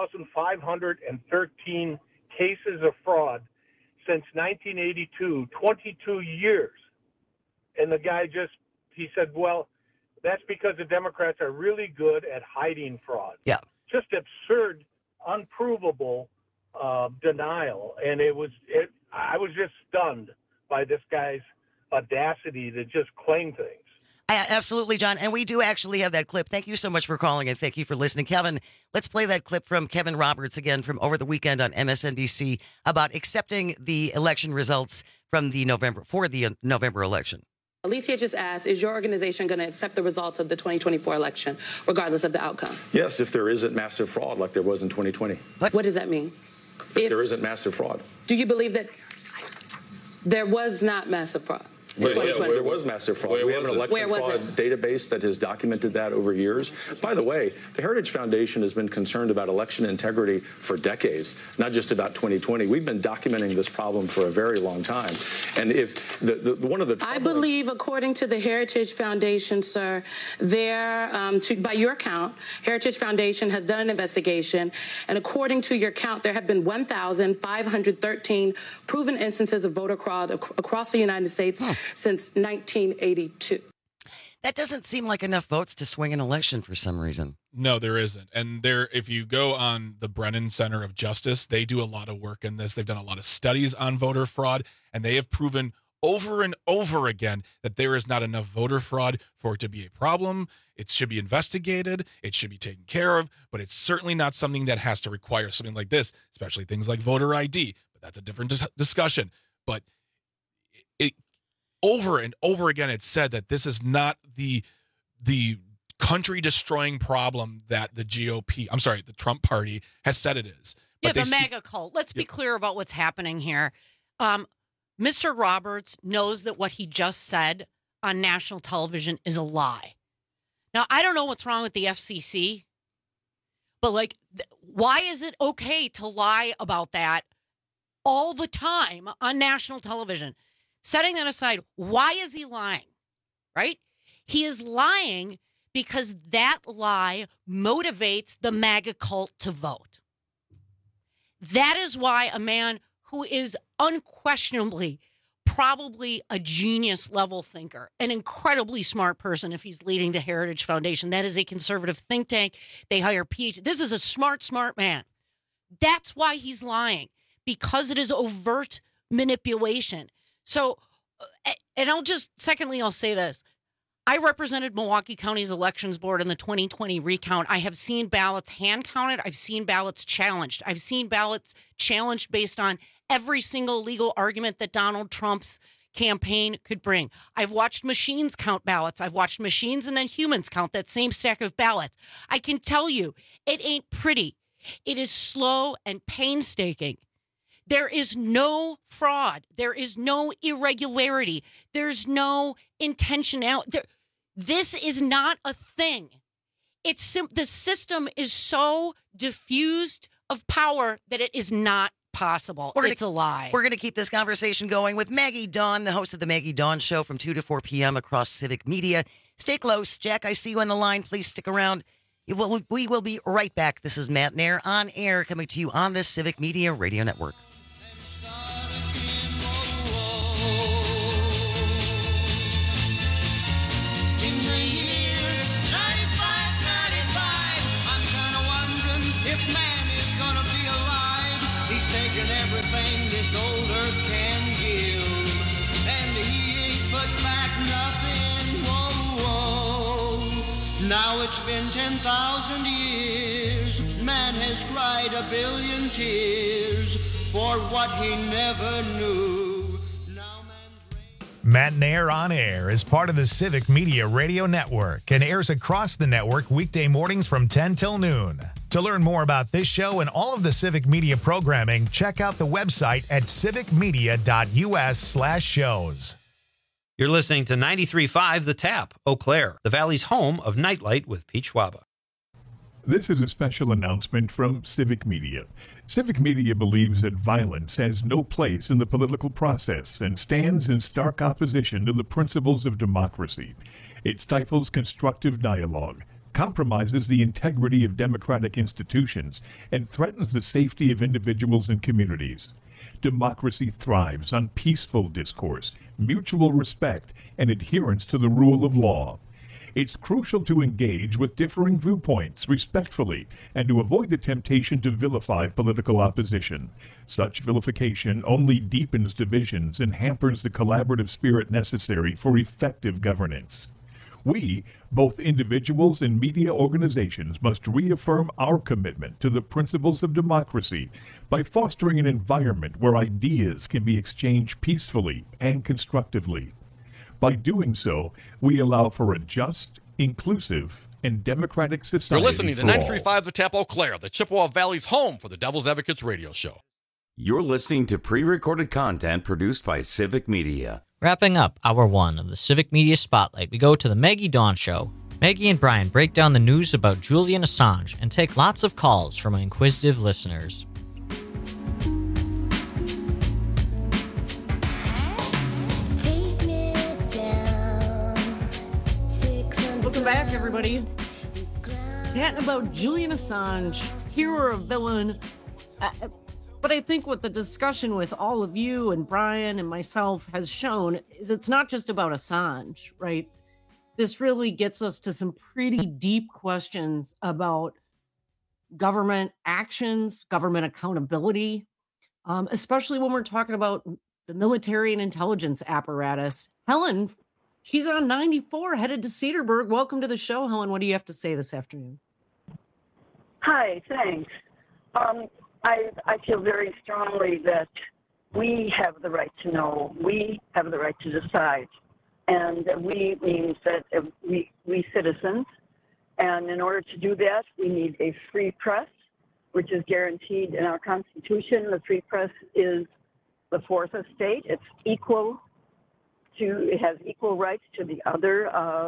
1,513 cases of fraud since 1982, 22 years. And the guy he said, well, that's because the Democrats are really good at hiding fraud. Yeah. Just absurd, unprovable denial. And I was just stunned by this guy's audacity to just claim things. Absolutely, John. And we do actually have that clip. Thank you so much for calling and thank you for listening. Kevin, let's play that clip from Kevin Roberts again from over the weekend on MSNBC about accepting the election results from the November election. Alicia just asked, is your organization going to accept the results of the 2024 election, regardless of the outcome? Yes, if there isn't massive fraud like there was in 2020. What does that mean? If there isn't massive fraud. Do you believe that there was not massive fraud? Yeah, there was massive fraud. We have an election fraud database that has documented that over years. By the way, the Heritage Foundation has been concerned about election integrity for decades, not just about 2020. We've been documenting this problem for a very long time. And if one of the I believe, according to the Heritage Foundation, sir, by your count, Heritage Foundation has done an investigation, and according to your count, there have been 1,513 proven instances of voter fraud across the United States since 1982. That doesn't seem like enough votes to swing an election for some reason. No, there isn't. And if you go on the Brennan Center of Justice, they do a lot of work in this. They've done a lot of studies on voter fraud, and they have proven over and over again that there is not enough voter fraud for it to be a problem. It should be investigated. It should be taken care of, but it's certainly not something that has to require something like this, especially things like voter ID. But that's a different discussion. But it over and over again, it's said that this is not the country-destroying problem that the Trump party has said it is. But the MAGA cult. Let's be clear about what's happening here. Mr. Roberts knows that what he just said on national television is a lie. Now, I don't know what's wrong with the FCC, but why is it okay to lie about that all the time on national television? Setting that aside, why is he lying, right? He is lying because that lie motivates the MAGA cult to vote. That is why a man who is unquestionably probably a genius level thinker, an incredibly smart person if he's leading the Heritage Foundation. That is a conservative think tank. They hire PhD. This is a smart man. That's why he's lying, because it is overt manipulation. So, and I'll say this. I represented Milwaukee County's elections board in the 2020 recount. I have seen ballots hand counted. I've seen ballots challenged. I've seen ballots challenged based on every single legal argument that Donald Trump's campaign could bring. I've watched machines count ballots. I've watched machines and then humans count that same stack of ballots. I can tell you, it ain't pretty. It is slow and painstaking. There is no fraud. There is no irregularity. There's no intentionality. This is not a thing. The system is so diffused of power that it is not possible. It's a lie. We're going to keep this conversation going with Maggie Dawn, the host of the Maggie Dawn Show from 2 to 4 p.m. across Civic Media. Stay close. Jack, I see you on the line. Please stick around. We will be right back. This is Matt Nair on air, coming to you on the Civic Media Radio Network. Everything this old earth can give, and he ain't put back nothing. Whoa, whoa. Now it's been 10,000 years. Man has cried a billion tears for what he never knew. Matt Nair on Air is part of the Civic Media Radio Network and airs across the network weekday mornings from 10 till noon. To learn more about this show and all of the Civic Media programming, check out the website at civicmedia.us/shows. You're listening to 93.5 The Tap, Eau Claire, the Valley's home of Nightlight with Pete Schwaba. This is a special announcement from Civic Media. Civic Media believes that violence has no place in the political process and stands in stark opposition to the principles of democracy. It stifles constructive dialogue, compromises the integrity of democratic institutions, and threatens the safety of individuals and communities. Democracy thrives on peaceful discourse, mutual respect, and adherence to the rule of law. It's crucial to engage with differing viewpoints respectfully and to avoid the temptation to vilify political opposition. Such vilification only deepens divisions and hampers the collaborative spirit necessary for effective governance. We, both individuals and media organizations, must reaffirm our commitment to the principles of democracy by fostering an environment where ideas can be exchanged peacefully and constructively. By doing so, we allow for a just, inclusive, and democratic society. You're listening to 93.5 The Tap, Eau Claire, the Chippewa Valley's home for the Devil's Advocates radio show. You're listening to pre-recorded content produced by Civic Media. Wrapping up Hour 1 of the Civic Media Spotlight, we go to the Maggie Dawn Show. Maggie and Brian break down the news about Julian Assange and take lots of calls from inquisitive listeners. Welcome back, everybody. Chatting about Julian Assange, hero or villain. But I think what the discussion with all of you and Brian and myself has shown is it's not just about Assange, right? This really gets us to some pretty deep questions about government actions, government accountability, especially when we're talking about the military and intelligence apparatus. Helen, she's on 94, headed to Cedarburg. Welcome to the show, Helen. What do you have to say this afternoon? Hi, thanks. I feel very strongly that we have the right to know. We have the right to decide. And we means that we citizens. And in order to do that, we need a free press, which is guaranteed in our Constitution. The free press is the fourth estate. It has equal rights to the other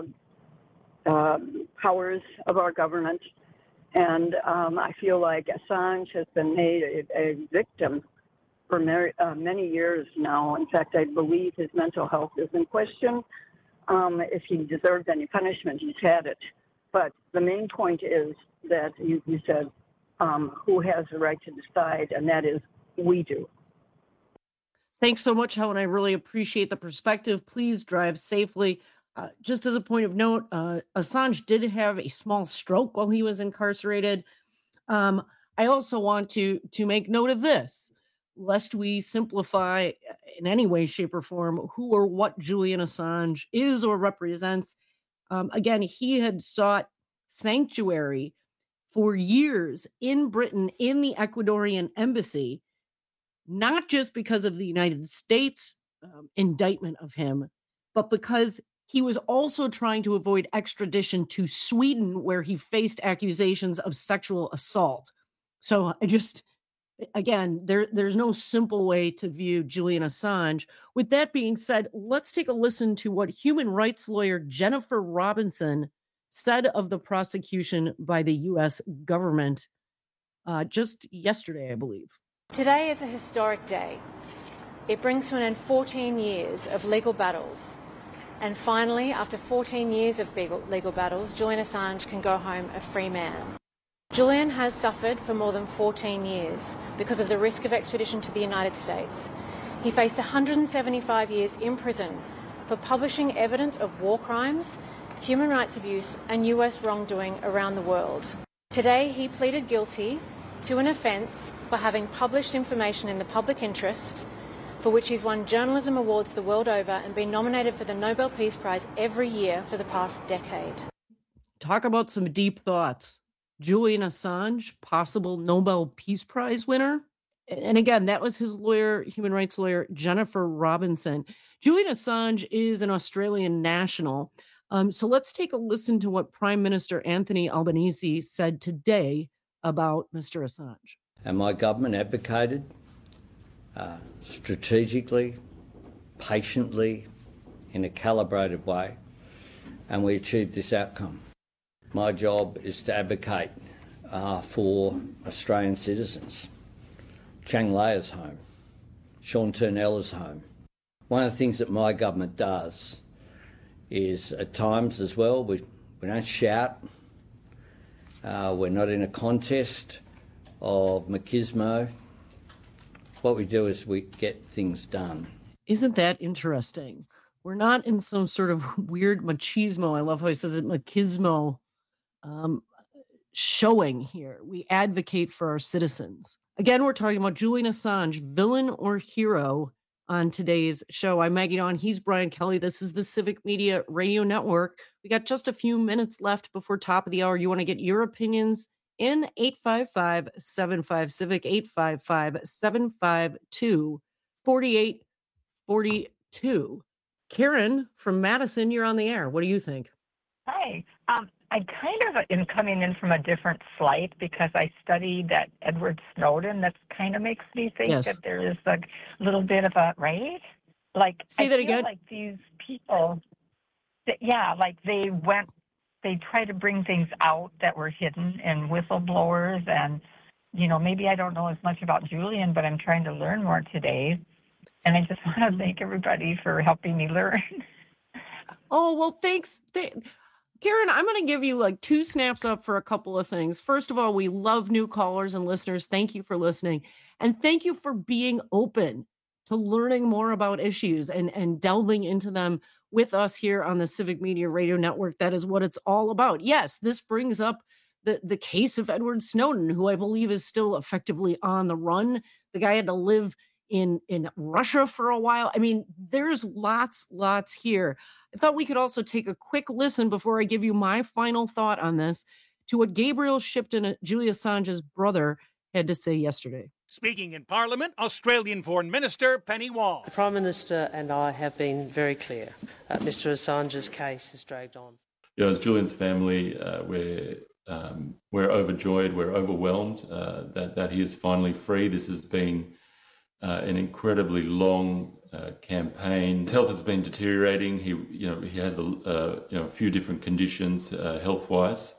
powers of our government. And I feel like Assange has been made a victim for many years now. In fact, I believe his mental health is in question. If he deserves any punishment, he's had it. But the main point is that you said who has the right to decide, and that is we do. Thanks so much, Helen. I really appreciate the perspective. Please drive safely. Just as a point of note, Assange did have a small stroke while he was incarcerated. I also want to make note of this, lest we simplify in any way, shape, or form who or what Julian Assange is or represents. Again, he had sought sanctuary for years in Britain in the Ecuadorian embassy, not just because of the United States indictment of him, but because he was also trying to avoid extradition to Sweden, where he faced accusations of sexual assault. So there's no simple way to view Julian Assange. With that being said, let's take a listen to what human rights lawyer Jennifer Robinson said of the prosecution by the U.S. government just yesterday, I believe. Today is a historic day. It brings to an end 14 years of legal battles. And finally, after 14 years of legal battles, Julian Assange can go home a free man. Julian has suffered for more than 14 years because of the risk of extradition to the United States. He faced 175 years in prison for publishing evidence of war crimes, human rights abuse, and US wrongdoing around the world. Today, he pleaded guilty to an offence for having published information in the public interest, for which he's won journalism awards the world over and been nominated for the Nobel Peace Prize every year for the past decade. Talk about some deep thoughts. Julian Assange, possible Nobel Peace Prize winner. And again, that was his lawyer, human rights lawyer, Jennifer Robinson. Julian Assange is an Australian national. So let's take a listen to what Prime Minister Anthony Albanese said today about Mr. Assange. And my government advocated strategically, patiently, in a calibrated way, and we achieved this outcome. My job is to advocate for Australian citizens. Chang Leia's home, Sean Turnella's home. One of the things that my government does is, at times as well, we don't shout. We're not in a contest of machismo. What we do is we get things done. Isn't that interesting? We're not in some sort of weird machismo. I love how he says it, machismo showing here. We advocate for our citizens. Again, we're talking about Julian Assange, villain or hero, on today's show. I'm Maggie Dawn. He's Brian Kelly. This is the Civic Media Radio Network. We got just a few minutes left before top of the hour. You want to get your opinions in 855-75-CIVIC, 855-752-4842. Karen from Madison, you're on the air. What do you think? Hi. I kind of am coming in from a different slight because I studied that Edward Snowden. That kind of makes me think that there is a little bit of a, right? Like, say that again. Like these people, like they try to bring things out that were hidden, and whistleblowers, and, maybe I don't know as much about Julian, but I'm trying to learn more today. And I just want to thank everybody for helping me learn. Oh, well, thanks. Karen, I'm going to give you like 2 snaps up for a couple of things. First of all, we love new callers and listeners. Thank you for listening. And thank you for being open to learning more about issues and delving into them with us here on the Civic Media Radio Network. That is what it's all about. Yes, this brings up the case of Edward Snowden, who I believe is still effectively on the run. The guy had to live in Russia for a while. I mean, there's lots here. I thought we could also take a quick listen before I give you my final thought on this to what Gabriel Shipton, Julian Assange's brother, had to say yesterday. Speaking in Parliament, Australian Foreign Minister Penny Wong. The Prime Minister and I have been very clear. Mr. Assange's case has dragged on. As Julian's family, we're overjoyed, we're overwhelmed that he is finally free. This has been an incredibly long campaign. His health has been deteriorating. He has a few different conditions health-wise,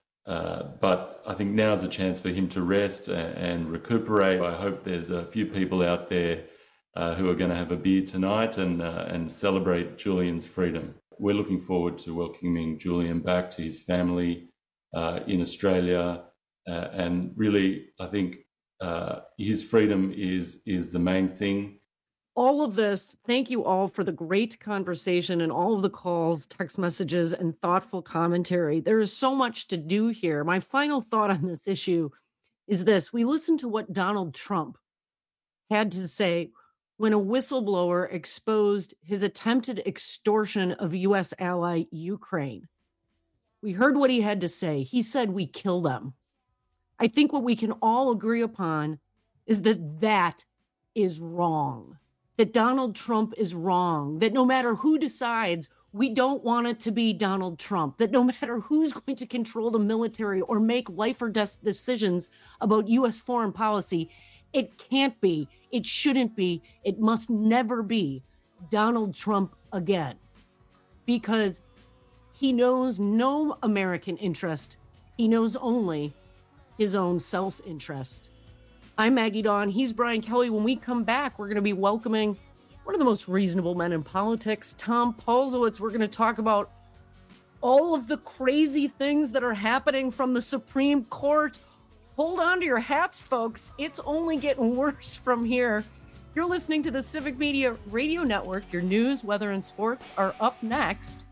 but I think now's a chance for him to rest and recuperate. I hope there's a few people out there who are going to have a beer tonight and celebrate Julian's freedom. We're looking forward to welcoming Julian back to his family in Australia, and really, I think his freedom is the main thing. All of this, thank you all for the great conversation and all of the calls, text messages, and thoughtful commentary. There is so much to do here. My final thought on this issue is this. We listened to what Donald Trump had to say when a whistleblower exposed his attempted extortion of U.S. ally Ukraine. We heard what he had to say. He said, "We kill them." I think what we can all agree upon is that is wrong, that Donald Trump is wrong, that no matter who decides, we don't want it to be Donald Trump, that no matter who's going to control the military or make life or death decisions about U.S. foreign policy, it can't be, it shouldn't be, it must never be Donald Trump again, because he knows no American interest. He knows only his own self-interest. I'm Maggie Dawn. He's Brian Kelly. When we come back, we're going to be welcoming one of the most reasonable men in politics, Tom Paulsowitz. We're going to talk about all of the crazy things that are happening from the Supreme Court. Hold on to your hats, folks. It's only getting worse from here. You're listening to the Civic Media Radio Network. Your news, weather, and sports are up next.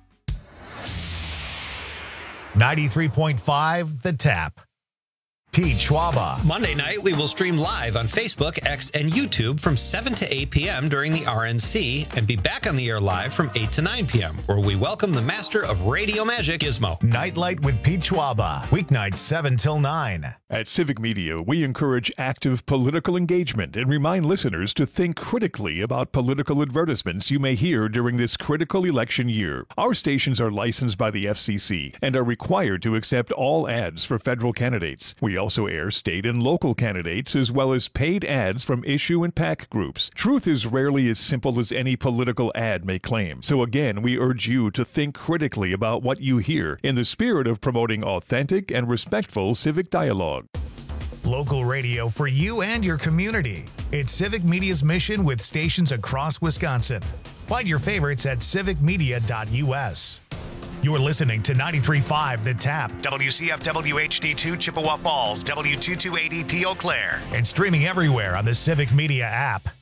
93.5 The Tap. Pete Schwaba. Monday night, we will stream live on Facebook, X, and YouTube from 7 to 8 p.m. during the RNC and be back on the air live from 8 to 9 p.m., where we welcome the master of radio magic, Gizmo. Nightlight with Pete Schwaba. Weeknights 7 till 9. At Civic Media, we encourage active political engagement and remind listeners to think critically about political advertisements you may hear during this critical election year. Our stations are licensed by the FCC and are required to accept all ads for federal candidates. We also also air state and local candidates as well as paid ads from issue and PAC groups. Truth is rarely as simple as any political ad may claim. So again, we urge you to think critically about what you hear in the spirit of promoting authentic and respectful civic dialogue. Local radio for you and your community. It's Civic Media's mission with stations across Wisconsin. Find your favorites at civicmedia.us. You're listening to 93.5 The Tap, WCFW HD2 Chippewa Falls, W228EP Eau Claire, and streaming everywhere on the Civic Media app.